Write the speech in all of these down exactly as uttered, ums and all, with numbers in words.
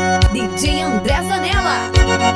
D J André Zanella.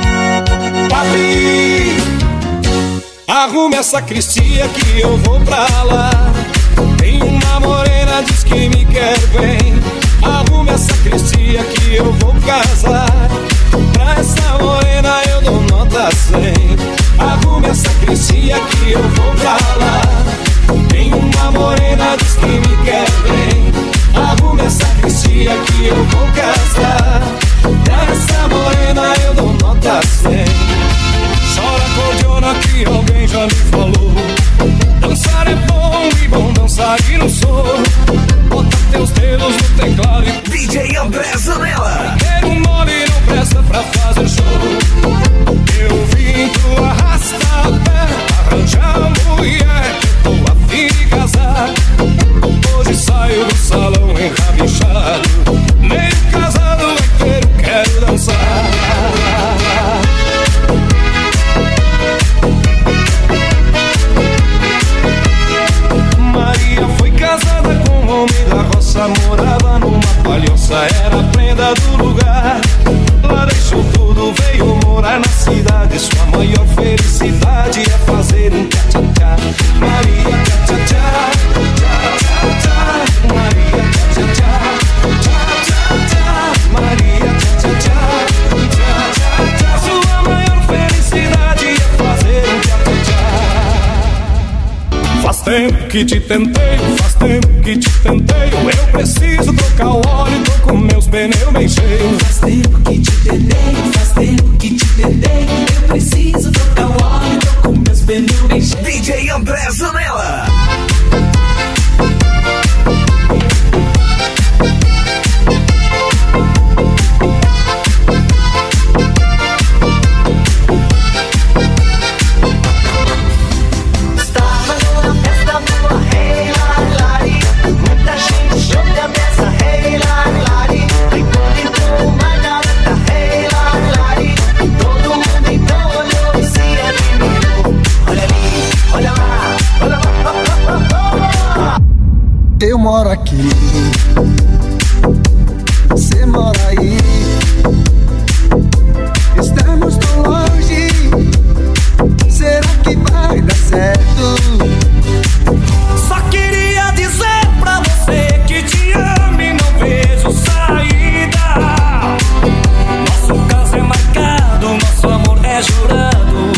Papi, arrume essa cristia que eu vou pra lá. Tem uma morena, diz que me quer bem. Arrume essa cristia que eu vou casar. Pra essa morena eu dou nota cem. Arrume essa cristia que eu vou pra lá. Tem uma morena, diz que me quer bem. Arrume essa cristia que eu vou casar. Pra essa morena eu dou nota cem. Chora cordiona que alguém já me falou. Dançar é bom e bom dançar e não sou. Bota teus dedos no teclado e D J André Zanella. ter um mole não presta pra fazer show. Eu vim tu arrasta a pé, arranjar mulher, tô a fim de casar. Hoje saio do salão enrabixado, meio casado inteiro quero dançar. Maria foi casada com um homem da roça, morava numa palhoça, era a prenda do lugar. Lá deixou tudo, veio morar na cidade. Sua maior felicidade é fazer um tchá-tchá-tchá. Maria tchá-tchá-tchá, tchá-tchá-tchá. Maria tchá-tchá-tchá, tchá-tchá-tchá. Maria tchá-tchá-tchá, tchá-tchá-tchá. Sua maior felicidade é fazer um tchá-tchá-tchá. Faz tempo que te tentei, faz tempo que te tentei. Eu preciso trocar o óleo, tô com meus pneus bem cheios. Faz tempo que te tentei, faz tempo que te tentei. Eu preciso trocar o óleo, tô com meus pneus bem cheios. D J André Zanella. Eu moro aqui, você mora aí. Estamos tão longe, será que vai dar certo? Só queria dizer pra você que te amo e não vejo saída. Nosso caso é marcado, nosso amor é jurado.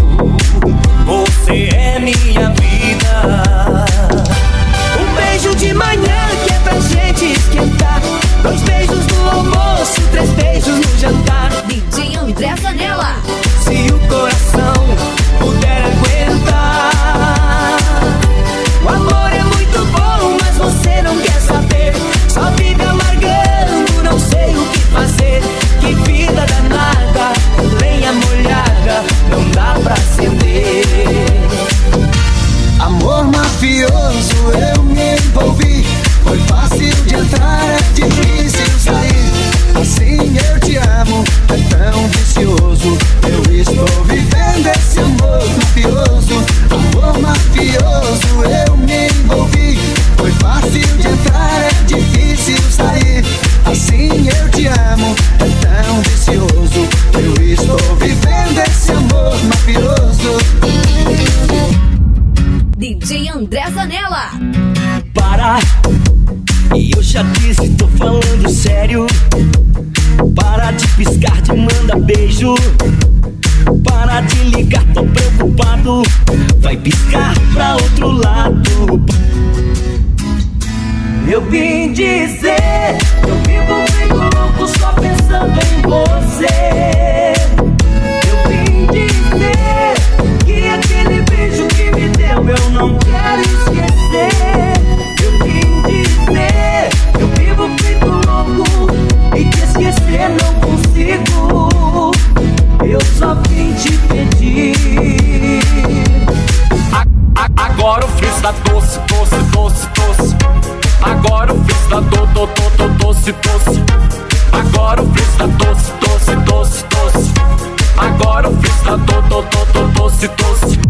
Você é minha vida. Um beijo de manhã que é pra gente esquentar. Dois beijos no almoço, três beijos no jantar. D J André Zanella. Se o coração puder aguentar. O amor é muito bom, mas você não quer saber. Só vive amargando, não sei o que fazer. Que vida danada, lenha molhada, não dá pra acender. Amor mafioso, eu me envolvi. Foi fácil de entrar, é difícil sair. Assim eu te amo, é tão vicioso. Eu estou vivendo esse amor mafioso. Amor mafioso, eu me envolvi. Foi fácil de entrar, é difícil sair. Assim eu te amo, é tão vicioso. Eu estou vivendo esse amor mafioso. D J André Zanella. Para, e eu já disse, tô falando sério. Para de piscar, de manda beijo. Para de ligar, tô preocupado. Vai piscar pra outro lado. Eu vim dizer, eu vivo feito louco só pensando em você. Eu vim dizer que aquele beijo que me deu eu não quero esquecer. Eu vim dizer, eu vivo feito louco e te esquecer não consigo. Eu só vim te pedir. A, a, agora o frizz tá doce, doce, doce, doce. Agora o frizz tá do, do, do, do, doce, doce. Agora o frizz tá doce, doce, doce, doce. Agora o frizz tá do, do, do, do, doce, doce.